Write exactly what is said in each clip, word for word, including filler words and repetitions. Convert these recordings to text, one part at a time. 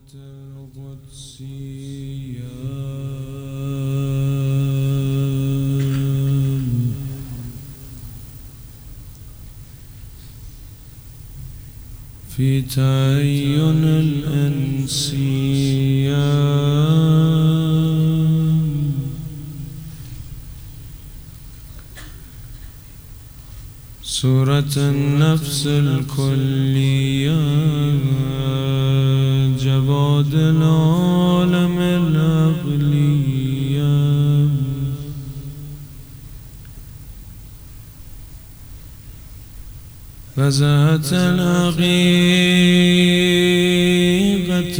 القدسية في تعين الأنسية سورة النفس الكلية جباد العالم العقلية فزهة الحقيقة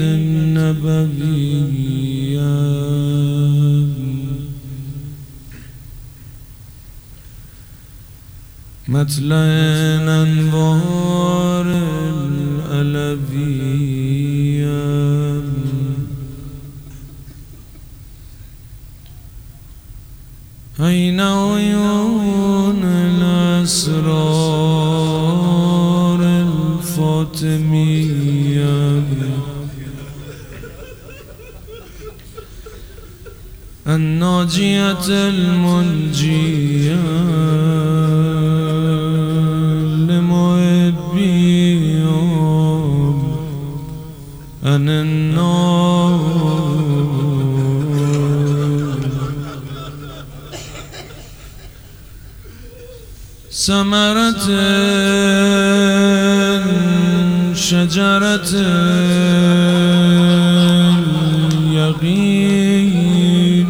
النبوية مطلع أنوار الألوية أين عيون الأسرار الفاطمية الناجية المنجية لمحبيهم عن النار ثمرة شجرة اليقين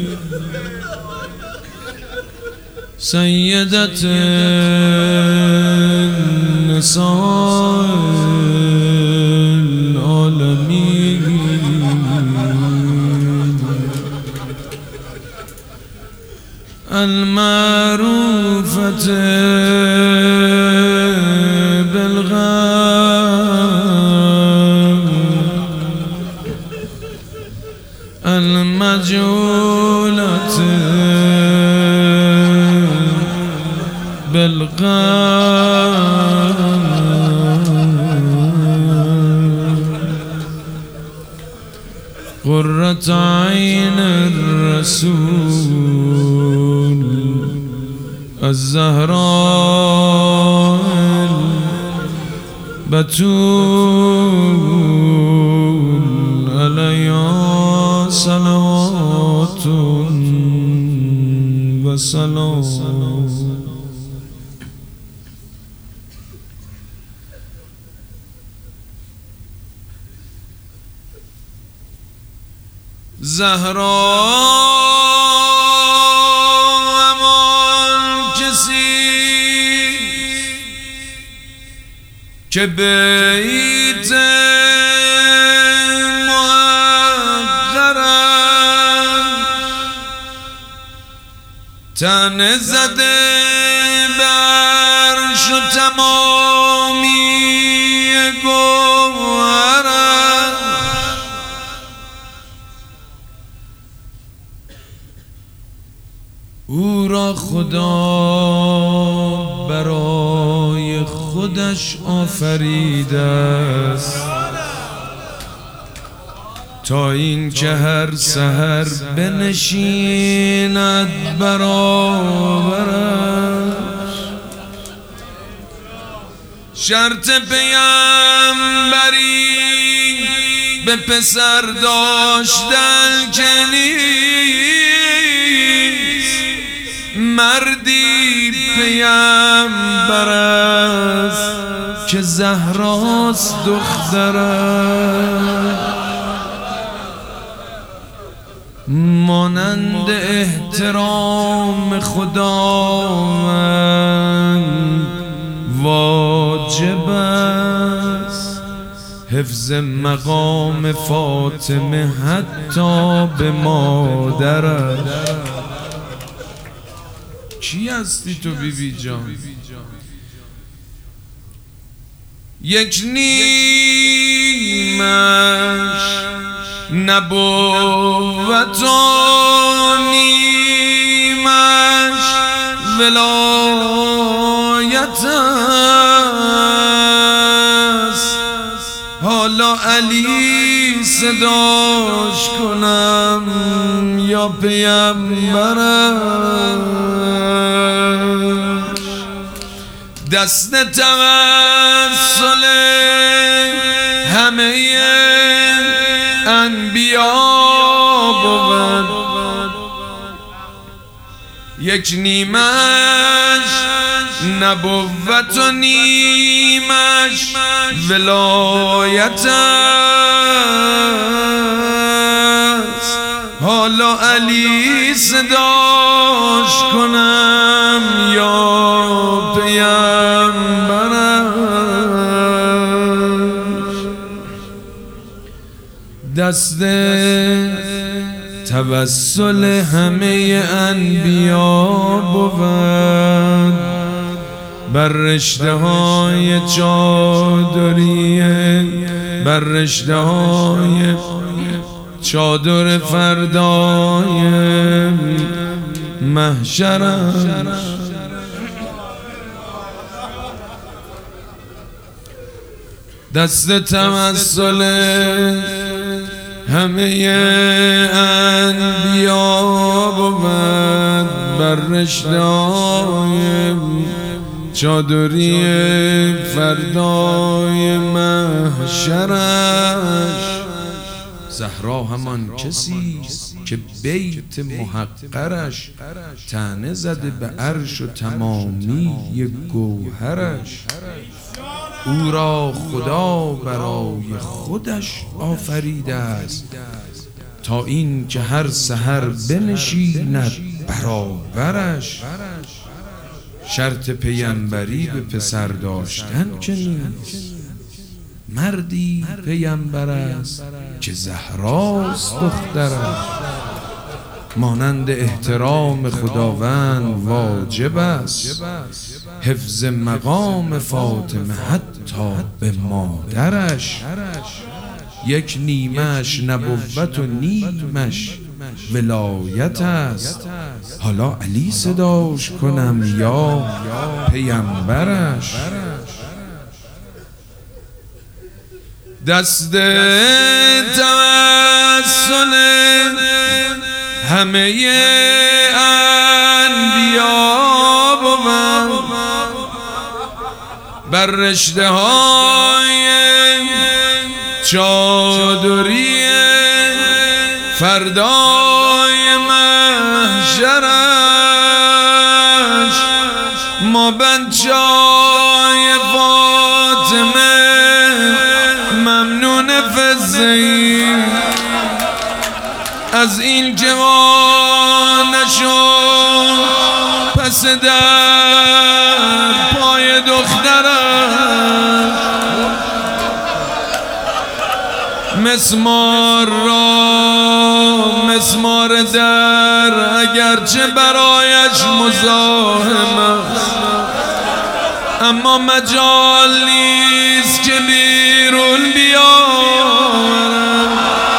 سيدة النساء العالمين المعروفة بالغاب المجهولة بالغاب قرة عين الرسول الزهراء البتول عليها صلوات وسلام زهراء همان کسی که بیت محقرش تن زده برش و تمامی گوهرش او را خدا برای خودش آفریده است تا این که هر سحر بنشیند برابرش شرط پیامبری به پسر داشتن که مردی پیامبر است که زهراست دخترش مانند احترام خداوند واجب است حفظ مقام فاطمه حتی به مادرش. کی هستی تو بی بی جان؟ یک نیمش نبوت و نیمش ولایت است حالا علی صداش کنم یا پیمبرش؟ دست توسل همه انبیا بود، یک نیمش نبوت و نیمش ولایت است. حالا علی صداش کنم یا پیمبرش؟ دست توسل همه انبیا بود، بر رشته های چادری، بر رشته های چادر فردای محشرش. دست توسل همه انبیا بود، بر رشته های چادری فردای محشرش. زهرا همان کسی که بیت محقرش طعنه زده به عرش و تمامی گوهرش. او را خدا برای خودش آفریده است، تا این که هر سحر بنشیند برابرش. شرط پیمبری به پسر داشتن که نیست، مردی پیمبر است که زهراست دخترش. مانند احترام خداوند واجب است حفظ مقام فاطمه حتی به مادرش. یک نیمش نبوت و نیمش ولایت است. حالا علی صداش کنم یا پیمبرش؟ دست توسل همه انبیا بود، بر رشته های چادری فردای محشرش. ما بچه‌های فاطمه ممنون فزعیم از این که ما نشد پس در پای دخترش. مسمار را مسمار در اگرچه برایش مزاحم است، اما مجال نیست که بیرون بیارم.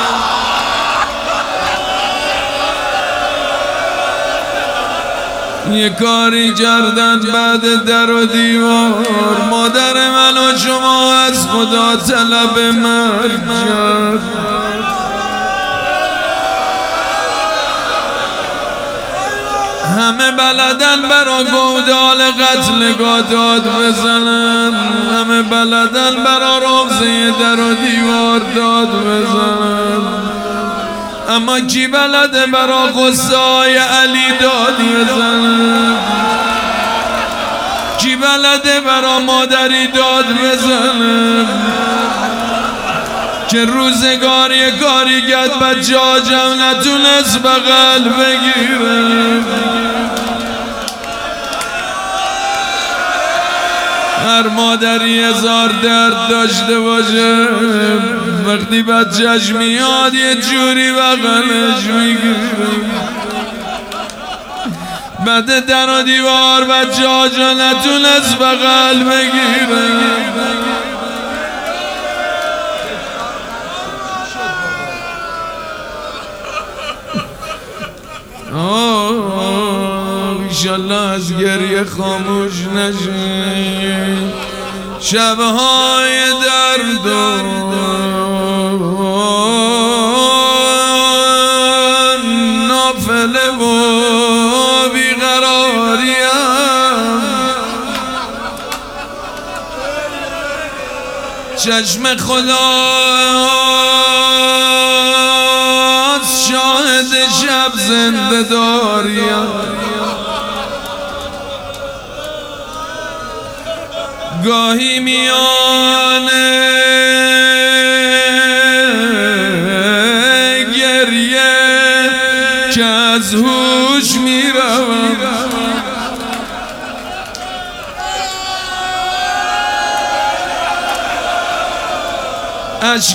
یه کاری کردن بعد در و دیوار، مادر من و شما از خدا طلب مرگ کرد. همه بلدن برا گودال قتل داد بزنن، همه بلدن برا روزه در و دیوار داد بزنن، اما کی بلده برا غصای علی داد بزنن؟ کی بلده برا مادری داد بزنن که روزگار یه کاری کرد بچه ها جمع نتونست بغل بگیرم؟ هر مادری هزار درد داشته باشه، وقتی بچه‌ش میاد یه جوری بغلش میگیره. بعد در و دیوار بچه ها جا نتونست بغل بگیره. ایشالله از گریه خاموش نشه. شبهای درد و چشم خدا شاهد شب زنده داریم، گاهی میانه گریه که از هوش میروم، اشک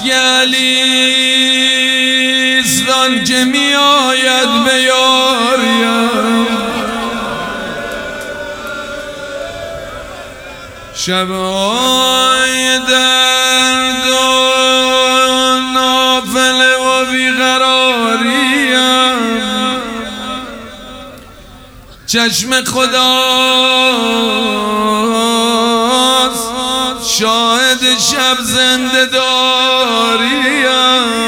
علیست آن که می آید به یاریم، شبهای درد و نافله و بیقراریم، چشم خداست شاهد شب زنده داریم،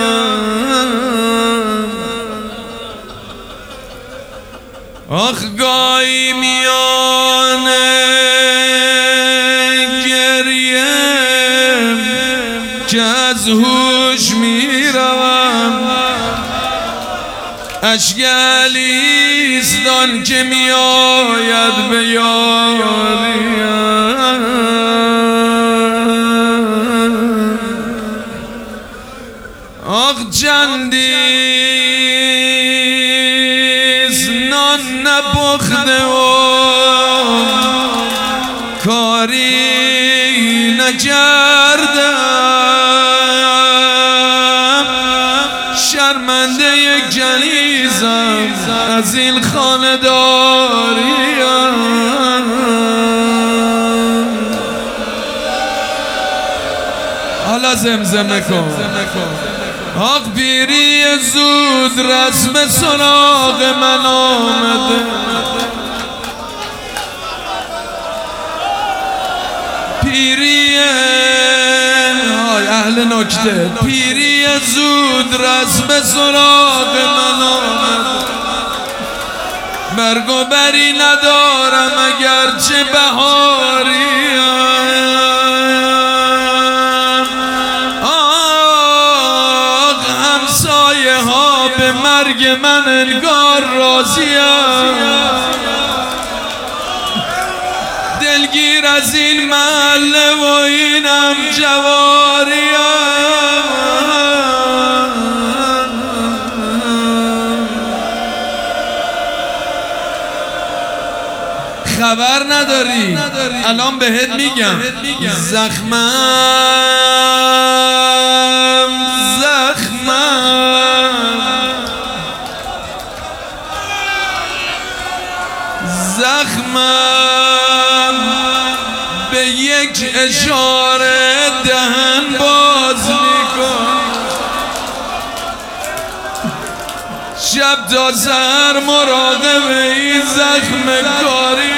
آخ گاهی میانه گریم که از هوش میروم، اشک علیست آن که میآید به یاریم، آخ چندیست نان نپخته و کاری نکردم، شرمنده یک کنیزم از این خانه داریم، حالا زمزمه کن. آخ پیری زود رسم سراغ من آمده، پیری های اهل نکته، پیری زود رسم سراغ من آمده، برگ و بری ندارم اگرچه بهاریم، به مرگ من انگار راضیم، دلگیر از این محله و اینم جواریم، خبر نداری الان بهت میگم، زخمم زخمم زخمم به یک اشاره دهن باز میکن، شب تا سحر مراقب این زخم کاریم،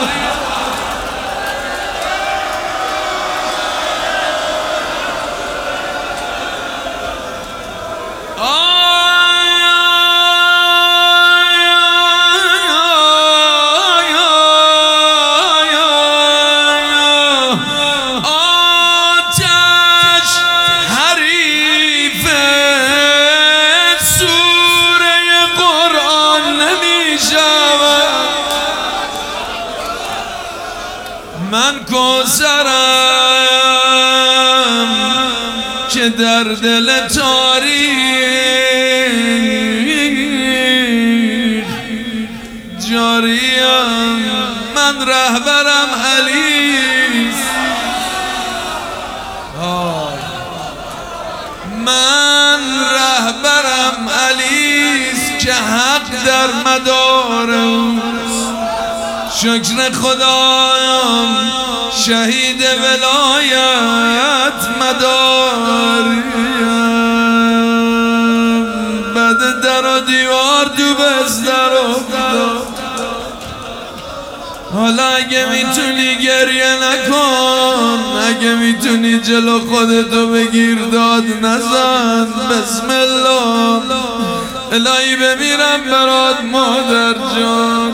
من کوثرم که در دل تاریک جاریم، من رهبرم علیست، من رهبرم علیست که حق در مدارم، شکر خدایم شهید ولایت مداریم، بعد در و دیوار تو بستر افتاد، حالا اگه میتونی گریه نکن، اگه میتونی جلو خودتو بگیر داد نزن، بسم الله الهی بمیرم برات مادر جان،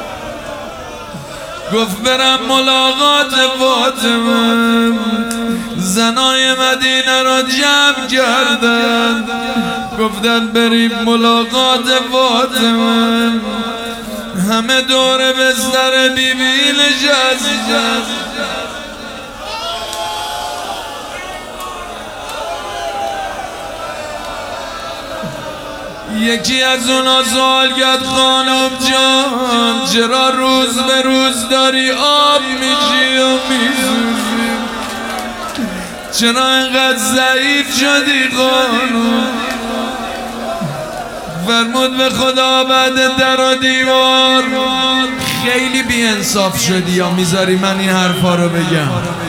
گفت برم ملاقات فاطمه، زنای مدینه را جمع کردن، گفتن بریم ملاقات فاطمه. همه دور بستر بی بی نشستن. یکی از اونا سوال کرد خانم جان چرا روز به روز داری آب میشی و میسوزی؟ چرا اینقدر ضعیف شدی خانم؟ فرمود به خدا بعد در و دیوار خیلی بی انصاف شدی، یا میذاری من این حرفا رو بگم؟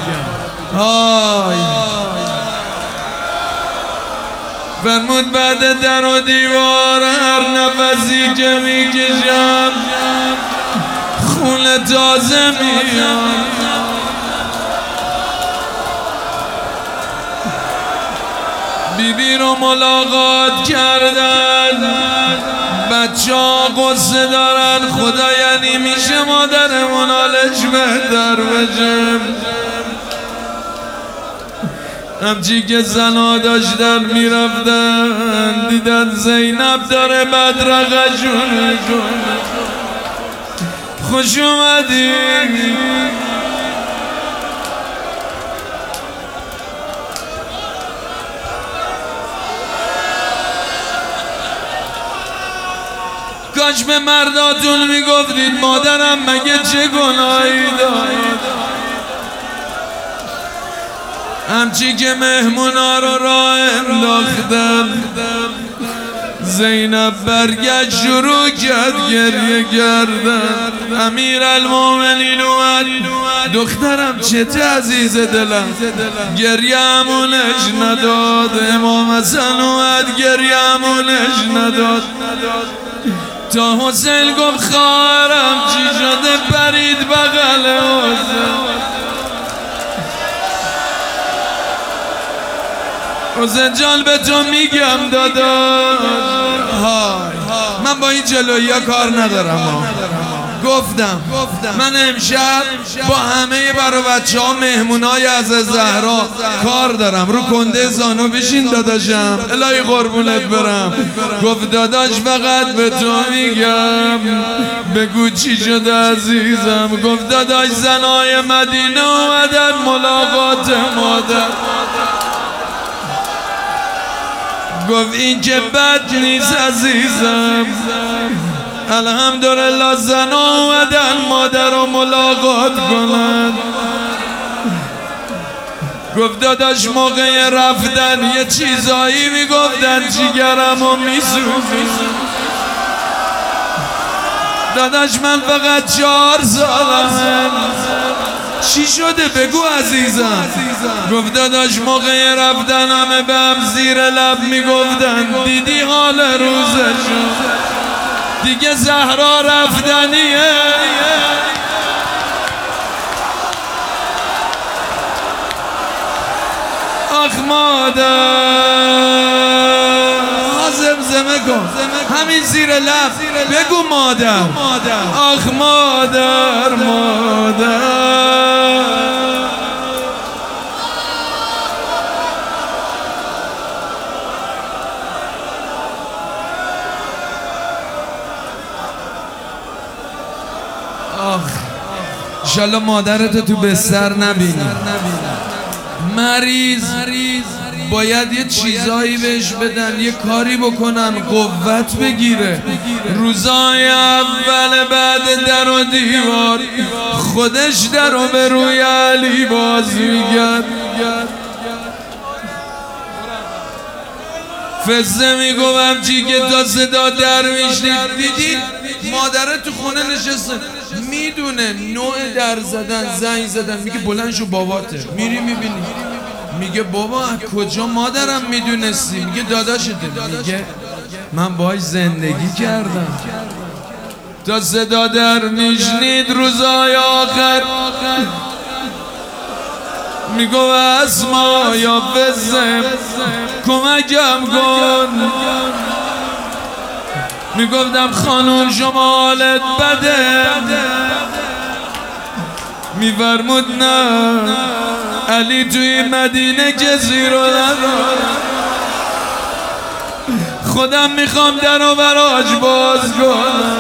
آی فرمود بعد در و دیوار هر نفسی که میکشم خون تازه میاد. بیبی رو ملاقات کردن، بچه ها قصه دارن خدا یعنی میشه مادرمون حالش بهتر بشه. همچی که زنا داشتن میرفتن دیدن زینب داره بدرقشون. خوش اومدی کاش به مرداتون میگفتید مادرم مگه چه گناهی دارید. همچی که مهمونا رو راه انداختم زینب برگشت شروع کرد گریه کردن. امیر المومنین اومد دخترم چته عزیز دلم، گریه همونش نداد. امام حسن اومد گریه همونش نداد. تا حسین گفت خواهرم چی شده پرید بغل حسین. حسین جان به تو میگم داداش من با این جلویی ها کار ندارم. گفتم من امشب با همه برا بچه ها مهمونای از زهرا کار دارم، رو کنده زانو بشین داداشم الهی قربونت برم. گفت داداش فقط به تو میگم بگو چی شده عزیزم. گفت داداش زنای مدینه اومدن ملاقات مادر. گفت این که بد نیست عزیزم، الحمدلله زنا اومدن مادر رو ملاقات کنن. گفت داداش موقع رفتن یه چیزایی میگفتن جیگرم و میسوزی. داداش من فقط چهار سالمه، چی شده بگو عزیزم. گفت داداش موقع رفتن همه به هم زیر لب میگفتن دیدی حال روزشون دیگه زهرا رفتنیه. آخ مادر زمزمه کن همین زیر لب بگو مادر. آخ مادر مادر. آخ انشالله مادرت تو بستر نبینی. مریض باید یه چیزایی بهش بدن، یه کاری بکنن قوت بگیره. روزای اول بعد در و دیوار خودش در و به روی علی باز میگرد. فزه میگوم چی که تا صدا در میشنید دیدید مادره تو خونه نشسته میدونه نوع در زدن زنگ زدن. میگه بلند شو باباته، میری میبینی میگه بابا کجا مادرم میدونستی؟ میگه داداشته. میگه من باهاش زندگی کردم. تا صدا در میشنید روزای آخر میگو اسما یا فزه کمکم کن. میگفتم خانم شما حالت بده، میفرمود نه علی توی مدینه کسی رو نداره، خودم میخوام در و براش باز کنم.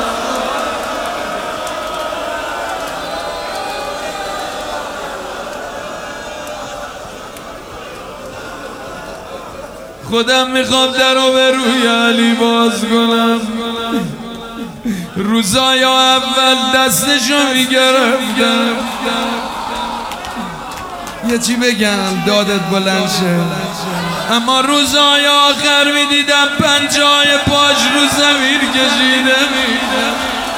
خودم میخوام در و به روی علی باز کنم. روزای اول دستشو میگرفتم، یه چی بگم دادت بلند شه، اما روزای آخر میدیدم پنجای پاش رو زمین کشیده میده،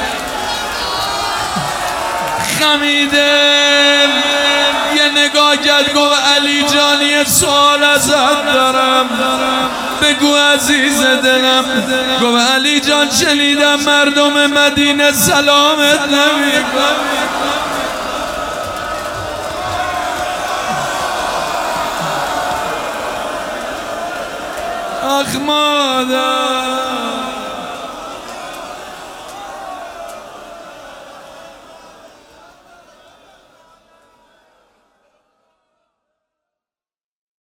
خمیده. یه نگاه کرد گفت علی جان یه سوال ازت دارم، بگو عزیز دلم. گفت علی جان شنیدم مردم مدینه سلامت نمیکنن. آخ مادر